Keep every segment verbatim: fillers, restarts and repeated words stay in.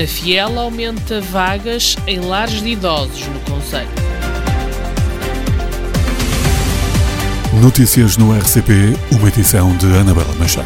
Penafiel aumenta vagas em lares de idosos no concelho. Notícias no R C P, uma edição de Anabela Machado.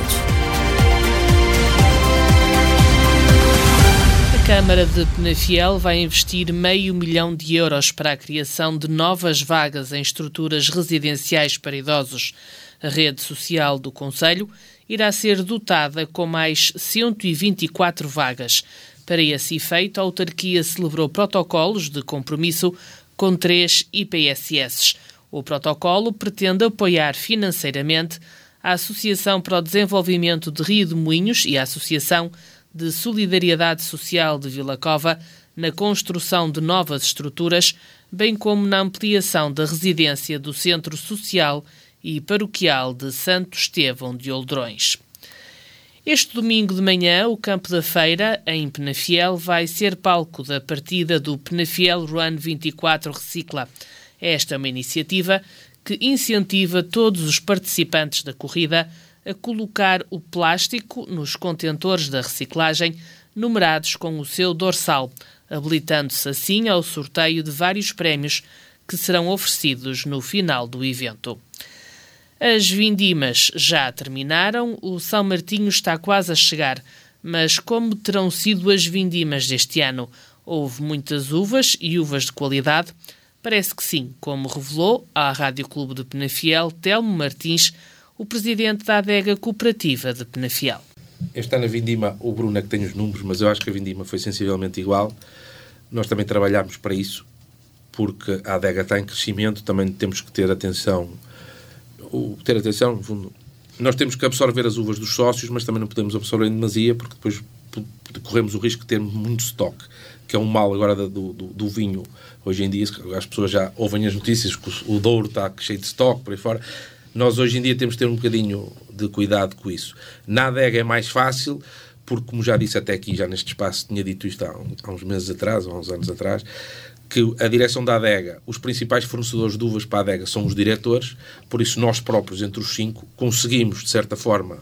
A Câmara de Penafiel vai investir meio milhão de euros para a criação de novas vagas em estruturas residenciais para idosos. A rede social do concelho irá ser dotada com mais cento e vinte e quatro vagas. Para esse efeito, a autarquia celebrou protocolos de compromisso com três I P S S. O protocolo pretende apoiar financeiramente a Associação para o Desenvolvimento de Rio de Moinhos e a Associação de Solidariedade Social de Vila Cova na construção de novas estruturas, bem como na ampliação da residência do Centro Social e Paroquial de Santo Estevão de Oldrões. Este domingo de manhã, o Campo da Feira, em Penafiel, vai ser palco da partida do Penafiel Run vinte e quatro Recicla. Esta é uma iniciativa que incentiva todos os participantes da corrida a colocar o plástico nos contentores da reciclagem numerados com o seu dorsal, habilitando-se assim ao sorteio de vários prémios que serão oferecidos no final do evento. As vindimas já terminaram, o São Martinho está quase a chegar, mas como terão sido as vindimas deste ano? Houve muitas uvas e uvas de qualidade? Parece que sim, como revelou à Rádio Clube de Penafiel Telmo Martins, o presidente da Adega Cooperativa de Penafiel. Este ano a vindima, o Bruno é que tem os números, mas eu acho que a vindima foi sensivelmente igual. Nós também trabalhámos para isso, porque a adega está em crescimento, também temos que ter atenção. O, ter atenção, no fundo, nós temos que absorver as uvas dos sócios, mas também não podemos absorver em demasia, porque depois corremos o risco de ter muito estoque, que é um mal agora do, do, do vinho. Hoje em dia, as pessoas já ouvem as notícias que o, o Douro está cheio de estoque, por aí fora. Nós hoje em dia temos de ter um bocadinho de cuidado com isso. Na adega é mais fácil, porque, como já disse até aqui, já neste espaço, tinha dito isto há, há uns meses atrás, ou há uns anos atrás, que a direção da adega, os principais fornecedores de uvas para a adega são os diretores, por isso nós próprios, entre os cinco, conseguimos, de certa forma,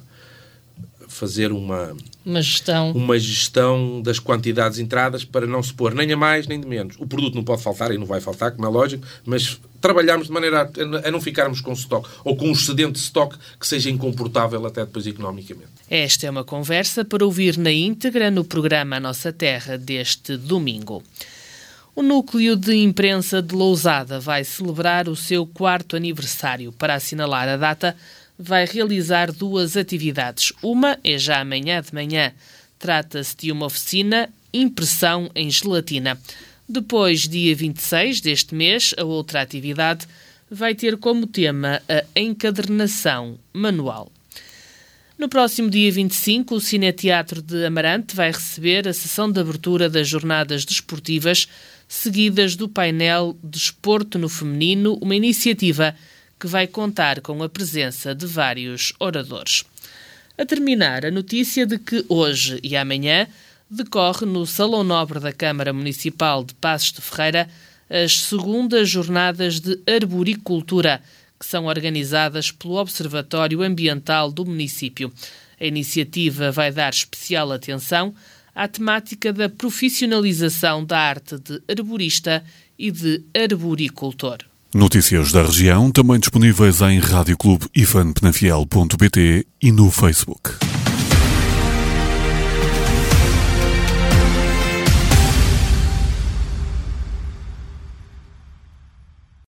fazer uma, uma, gestão. uma gestão das quantidades entradas para não se pôr nem a mais nem de menos. O produto não pode faltar e não vai faltar, como é lógico, mas trabalharmos de maneira a não ficarmos com stock ou com um excedente de stock que seja incomportável até depois economicamente. Esta é uma conversa para ouvir na íntegra no programa A Nossa Terra deste domingo. O Núcleo de Imprensa de Lousada vai celebrar o seu quarto aniversário. Para assinalar a data, vai realizar duas atividades. Uma é já amanhã de manhã. Trata-se de uma oficina impressão em gelatina. Depois, dia vinte e seis deste mês, a outra atividade vai ter como tema a encadernação manual. No próximo dia vinte e cinco, o Cineteatro de Amarante vai receber a sessão de abertura das jornadas desportivas, seguidas do painel Desporto no Feminino, uma iniciativa que vai contar com a presença de vários oradores. A terminar, a notícia de que hoje e amanhã decorre no Salão Nobre da Câmara Municipal de Passos de Ferreira as segundas jornadas de arboricultura, que são organizadas pelo Observatório Ambiental do município. A iniciativa vai dar especial atenção à temática da profissionalização da arte de arborista e de arboricultor. Notícias da região, também disponíveis em rádio clube ifan penafiel ponto pt e no Facebook.